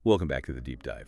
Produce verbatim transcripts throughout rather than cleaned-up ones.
Welcome back to the Deep Dive.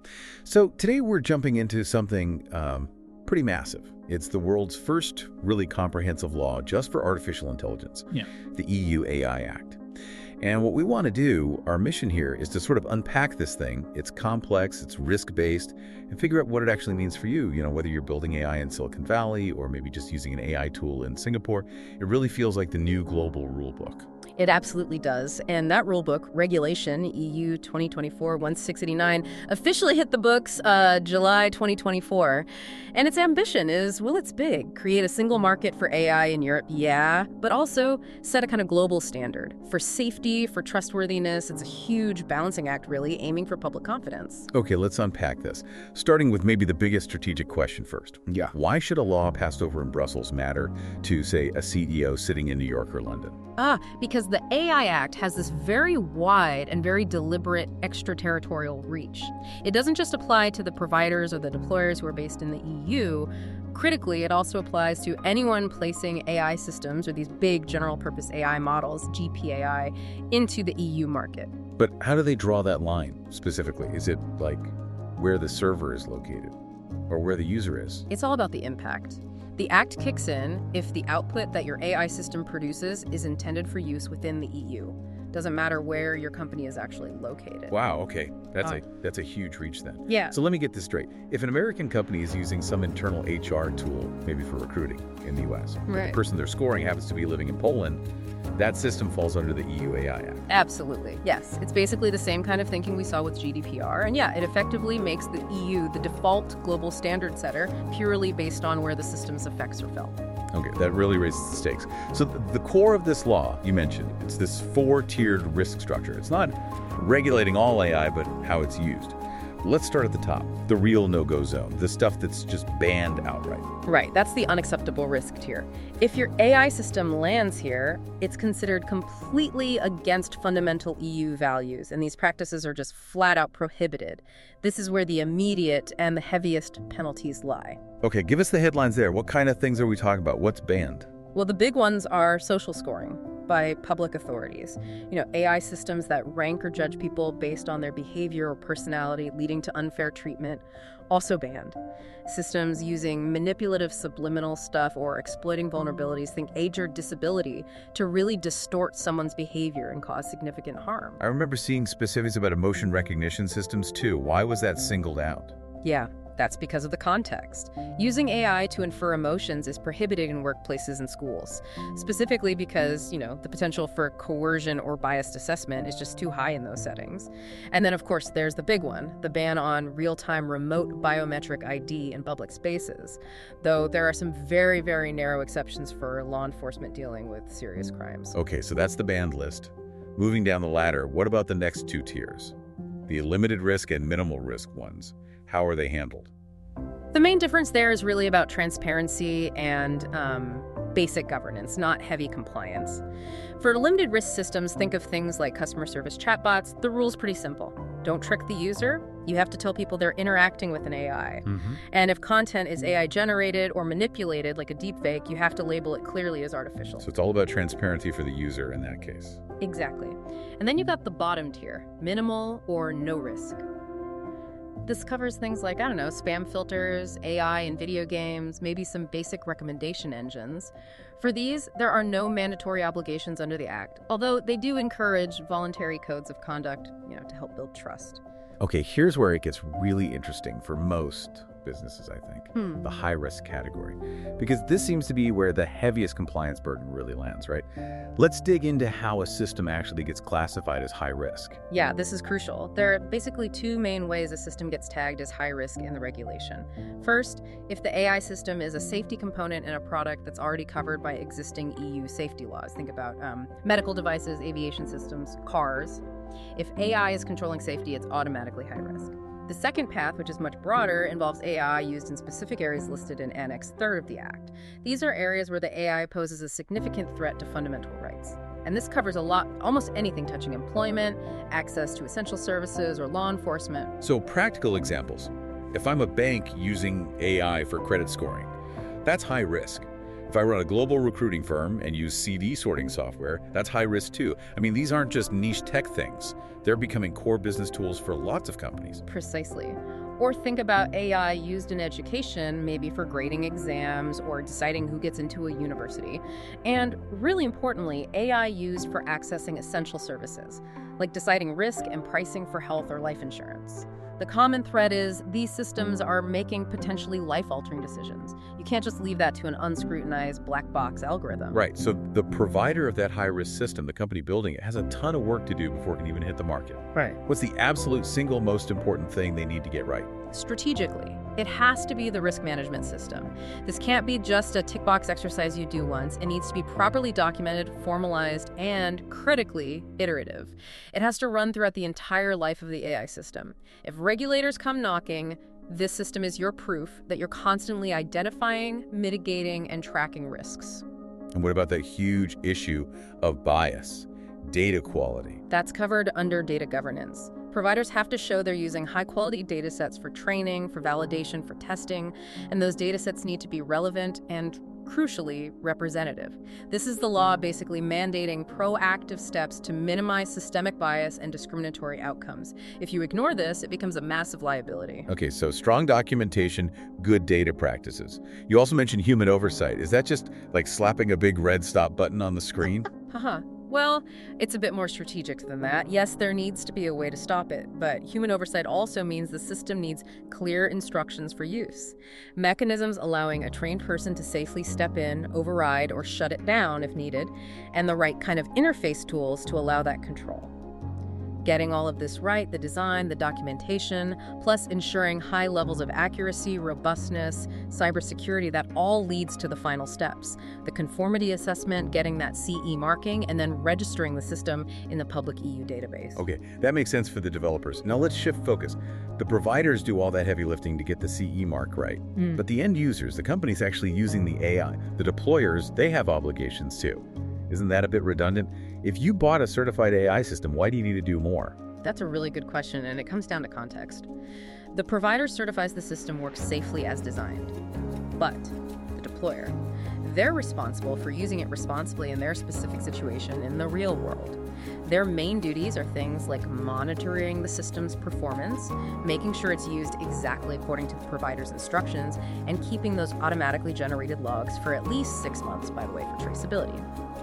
So today we're jumping into something um, pretty massive. It's the world's first really comprehensive law just for artificial intelligence, Yeah. the E U A I Act. And what we want to do, our mission here, is to sort of unpack this thing. It's complex, it's risk-based, and figure out what it actually means for you. You know, whether you're building A I in Silicon Valley or maybe just using an A I tool in Singapore, it really feels like the new global rule book. It absolutely does. And that rulebook, Regulation E U twenty twenty-four dash sixteen eighty-nine, officially hit the books uh, July twenty twenty-four. And its ambition is, well, it's big. Create a single market for A I in Europe, yeah, but also set a kind of global standard for safety, for trustworthiness. It's a huge balancing act, really, aiming for public confidence. Okay, let's unpack this. Starting with maybe the biggest strategic question first. Yeah. Why should a law passed over in Brussels matter to, say, a C E O sitting in New York or London? Ah, because the A I Act has this very wide and very deliberate extraterritorial reach. It doesn't just apply to the providers or the deployers who are based in the E U. Critically, it also applies to anyone placing A I systems or these big general-purpose A I models, G P A I, into the E U market. But how do they draw that line specifically? Is it like where the server is located or where the user is? It's all about the impact. The Act kicks in if the output that your A I system produces is intended for use within the E U. Doesn't matter where your company is actually located. Wow, okay. That's Uh, a that's a huge reach then. Yeah. So let me get this straight. If an American company is using some internal H R tool, maybe for recruiting in the U S, but Right. the person they're scoring happens to be living in Poland, that system falls under the E U A I Act. Absolutely, yes. It's basically the same kind of thinking we saw with G D P R. And yeah, it effectively makes the E U the default global standard setter purely based on where the system's effects are felt. Okay, that really raises the stakes. So th- the core of this law, you mentioned, it's this four-tiered risk structure. It's not regulating all A I, but how it's used. Let's start at the top, the real no-go zone, the stuff that's just banned outright. Right, that's the unacceptable risk tier. If your A I system lands here, it's considered completely against fundamental E U values, and these practices are just flat out prohibited. This is where the immediate and the heaviest penalties lie. Okay, give us the headlines there. What kind of things are we talking about? What's banned? Well, the big ones are social scoring by public authorities. You know, A I systems that rank or judge people based on their behavior or personality, leading to unfair treatment, also banned. Systems using manipulative subliminal stuff or exploiting vulnerabilities, think age or disability, to really distort someone's behavior and cause significant harm. I remember seeing specifics about emotion recognition systems too. Why was that singled out? Yeah. That's because of the context. Using A I to infer emotions is prohibited in workplaces and schools, specifically because, you know, the potential for coercion or biased assessment is just too high in those settings. And then, of course, there's the big one, the ban on real-time remote biometric I D in public spaces, though there are some very, very narrow exceptions for law enforcement dealing with serious crimes. Okay, so that's the banned list. Moving down the ladder, what about the next two tiers? The limited risk and minimal risk ones. How are they handled? The main difference there is really about transparency and um, basic governance, not heavy compliance. For limited risk systems, think of things like customer service chatbots. The rule's pretty simple. Don't trick the user. You have to tell people they're interacting with an A I. Mm-hmm. And if content is A I generated or manipulated, like a deepfake, you have to label it clearly as artificial. So it's all about transparency for the user in that case. Exactly. And then you've got the bottom tier, minimal or no risk. This covers things like, I don't know, spam filters, A I in video games, maybe some basic recommendation engines. For these, there are no mandatory obligations under the Act, although they do encourage voluntary codes of conduct, you know, to help build trust. Okay, here's where it gets really interesting for most businesses, I think, Hmm. the high-risk category, because this seems to be where the heaviest compliance burden really lands, right? Let's dig into how a system actually gets classified as high risk. Yeah, this is crucial. There are basically two main ways a system gets tagged as high risk in the regulation. First, if the A I system is a safety component in a product that's already covered by existing E U safety laws. Think about um, medical devices, aviation systems, cars. If A I is controlling safety, it's automatically high risk. The second path, which is much broader, involves A I used in specific areas listed in Annex three of the Act. These are areas where the A I poses a significant threat to fundamental rights. And this covers a lot, almost anything touching employment, access to essential services, or law enforcement. So practical examples. If I'm a bank using A I for credit scoring, that's high risk. If I run a global recruiting firm and use C V sorting software, that's high risk too. I mean, these aren't just niche tech things. They're becoming core business tools for lots of companies. Precisely. Or think about A I used in education, maybe for grading exams or deciding who gets into a university. And really importantly, A I used for accessing essential services, like deciding risk and pricing for health or life insurance. The common thread is these systems are making potentially life-altering decisions. You can't just leave that to an unscrutinized black box algorithm. Right, so the provider of that high-risk system, the company building it, has a ton of work to do before it can even hit the market. Right. What's the absolute single most important thing they need to get right? Strategically, it has to be the risk management system. This can't be just a tick box exercise you do once. It needs to be properly documented, formalized, and critically iterative. It has to run throughout the entire life of the A I system. If regulators come knocking, this system is your proof that you're constantly identifying, mitigating, and tracking risks. And what about that huge issue of bias, data quality? That's covered under data governance. Providers have to show they're using high-quality data sets for training, for validation, for testing, and those data sets need to be relevant and, crucially, representative. This is the law basically mandating proactive steps to minimize systemic bias and discriminatory outcomes. If you ignore this, it becomes a massive liability. Okay, so strong documentation, good data practices. You also mentioned human oversight. Is that just like slapping a big red stop button on the screen? Haha. Well, it's a bit more strategic than that. Yes, there needs to be a way to stop it, but human oversight also means the system needs clear instructions for use. Mechanisms allowing a trained person to safely step in, override, or shut it down if needed, and the right kind of interface tools to allow that control. Getting all of this right, the design, the documentation, plus ensuring high levels of accuracy, robustness, cybersecurity, that all leads to the final steps. The conformity assessment, getting that C E marking, and then registering the system in the public E U database. Okay, that makes sense for the developers. Now let's shift focus. The providers do all that heavy lifting to get the C E mark right. Mm. But the end users, the companies actually using the A I, the deployers, they have obligations too. Isn't that a bit redundant? If you bought a certified A I system, why do you need to do more? That's a really good question, and it comes down to context. The provider certifies the system works safely as designed, but the deployer, they're responsible for using it responsibly in their specific situation in the real world. Their main duties are things like monitoring the system's performance, making sure it's used exactly according to the provider's instructions, and keeping those automatically generated logs for at least six months, by the way, for traceability.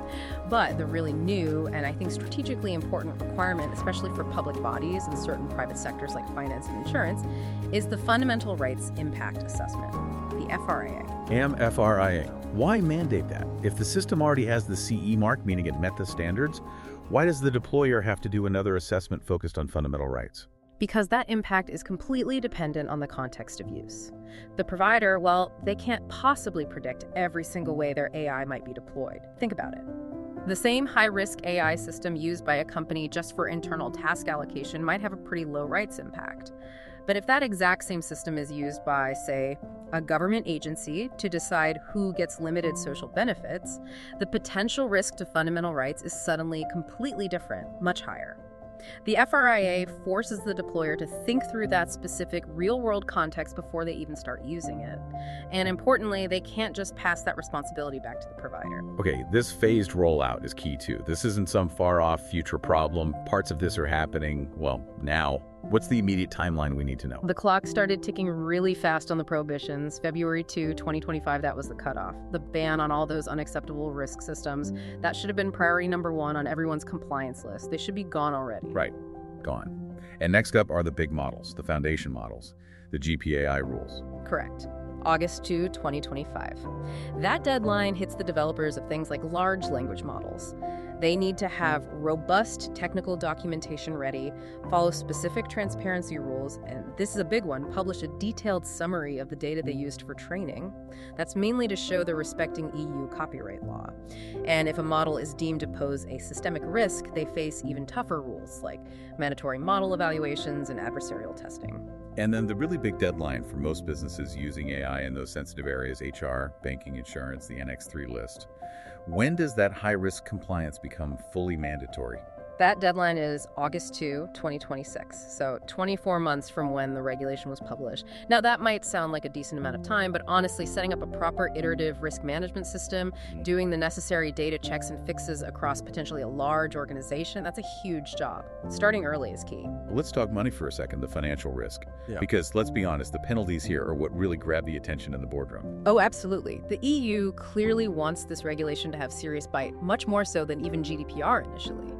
But the really new and I think strategically important requirement, especially for public bodies and certain private sectors like finance and insurance, is the Fundamental Rights Impact Assessment, the F R I A. M F R I A. Why mandate that? If the system already has the C E mark, meaning it met the standards, why does the deployer have to do another assessment focused on fundamental rights? Because that impact is completely dependent on the context of use. The provider, well, they can't possibly predict every single way their A I might be deployed. Think about it. The same high-risk A I system used by a company just for internal task allocation might have a pretty low rights impact. But if that exact same system is used by, say, a government agency to decide who gets limited social benefits, the potential risk to fundamental rights is suddenly completely different, much higher. The F R I A forces the deployer to think through that specific real-world context before they even start using it. And importantly, they can't just pass that responsibility back to the provider. Okay, this phased rollout is key too. This isn't some far-off future problem. Parts of this are happening, well, now. What's the immediate timeline we need to know? The clock started ticking really fast on the prohibitions. February second, twenty twenty-five, that was the cutoff. The ban on all those unacceptable risk systems, that should have been priority number one on everyone's compliance list. They should be gone already. Right, gone. And next up are the big models, the foundation models, the G P A I rules. Correct. August second, twenty twenty-five. That deadline hits the developers of things like large language models. They need to have robust technical documentation ready, follow specific transparency rules, and this is a big one, publish a detailed summary of the data they used for training. That's mainly to show they're respecting E U copyright law. And if a model is deemed to pose a systemic risk, they face even tougher rules like mandatory model evaluations and adversarial testing. And then the really big deadline for most businesses using A I in those sensitive areas, H R, banking, insurance, the N X three list. When does that high-risk compliance become fully mandatory? That deadline is August second, twenty twenty-six, so twenty-four months from when the regulation was published. Now, that might sound like a decent amount of time, but honestly, setting up a proper iterative risk management system, doing the necessary data checks and fixes across potentially a large organization, that's a huge job. Starting early is key. Let's talk money for a second, the financial risk. Yeah. Because let's be honest, the penalties here are what really grab the attention in the boardroom. Oh, absolutely. The E U clearly wants this regulation to have serious bite, much more so than even G D P R initially.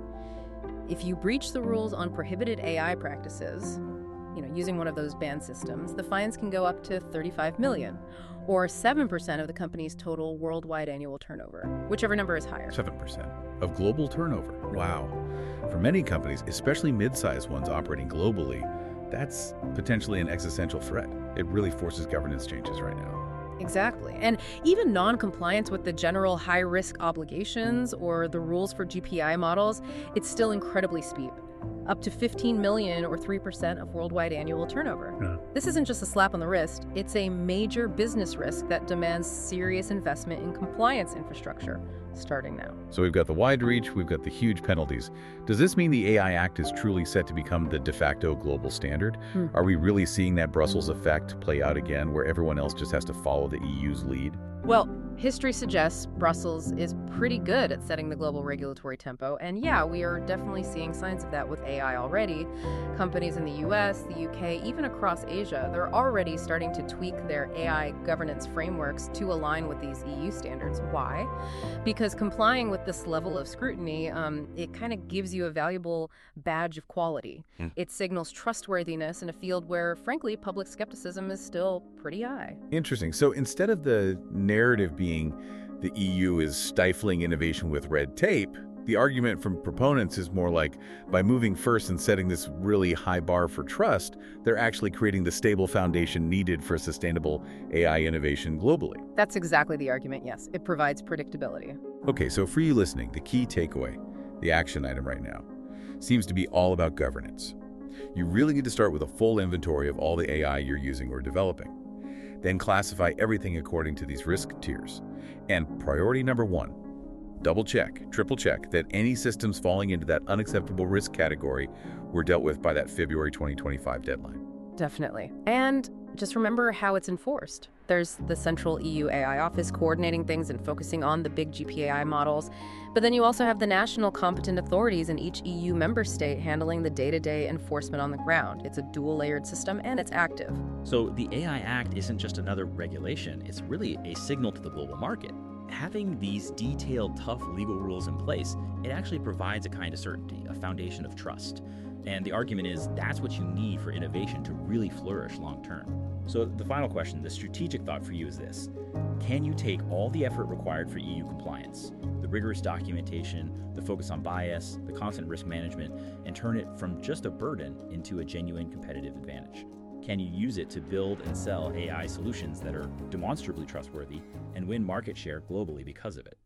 If you breach the rules on prohibited A I practices, you know, using one of those banned systems, the fines can go up to thirty-five million dollars, or seven percent of the company's total worldwide annual turnover, whichever number is higher. seven percent of global turnover. Wow. For many companies, especially mid-sized ones operating globally, that's potentially an existential threat. It really forces governance changes right now. Exactly. And even non-compliance with the general high-risk obligations or the rules for G P I models, it's still incredibly steep. Up to fifteen million dollars or three percent of worldwide annual turnover. Yeah. This isn't just a slap on the wrist, it's a major business risk that demands serious investment in compliance infrastructure, starting now. So we've got the wide reach, we've got the huge penalties. Does this mean the A I Act is truly set to become the de facto global standard? Hmm. Are we really seeing that Brussels effect play out again, where everyone else just has to follow the E U's lead? Well, history suggests Brussels is pretty good at setting the global regulatory tempo, and yeah, we are definitely seeing signs of that with A I already. Companies in the U S, the U K, even across Asia, they're already starting to tweak their A I governance frameworks to align with these E U standards. Why? Because complying with this level of scrutiny, um, it kind of gives you a valuable badge of quality. Mm. It signals trustworthiness in a field where, frankly, public skepticism is still pretty high. Interesting. So instead of the narrative being the E U is stifling innovation with red tape, the argument from proponents is more like, by moving first and setting this really high bar for trust, they're actually creating the stable foundation needed for sustainable A I innovation globally. That's exactly the argument, yes. It provides predictability. Okay, so for you listening, the key takeaway, the action item right now, seems to be all about governance. You really need to start with a full inventory of all the A I you're using or developing. Then classify everything according to these risk tiers. And priority number one, double check, triple check that any systems falling into that unacceptable risk category were dealt with by that February twenty twenty-five deadline. Definitely. And just remember how it's enforced. There's the central E U A I office coordinating things and focusing on the big G P A I models. But then you also have the national competent authorities in each E U member state handling the day-to-day enforcement on the ground. It's a dual-layered system and it's active. So the A I Act isn't just another regulation, it's really a signal to the global market. Having these detailed, tough legal rules in place, it actually provides a kind of certainty, a foundation of trust. And the argument is that's what you need for innovation to really flourish long term. So the final question, the strategic thought for you is this. Can you take all the effort required for E U compliance, the rigorous documentation, the focus on bias, the constant risk management, and turn it from just a burden into a genuine competitive advantage? Can you use it to build and sell A I solutions that are demonstrably trustworthy and win market share globally because of it?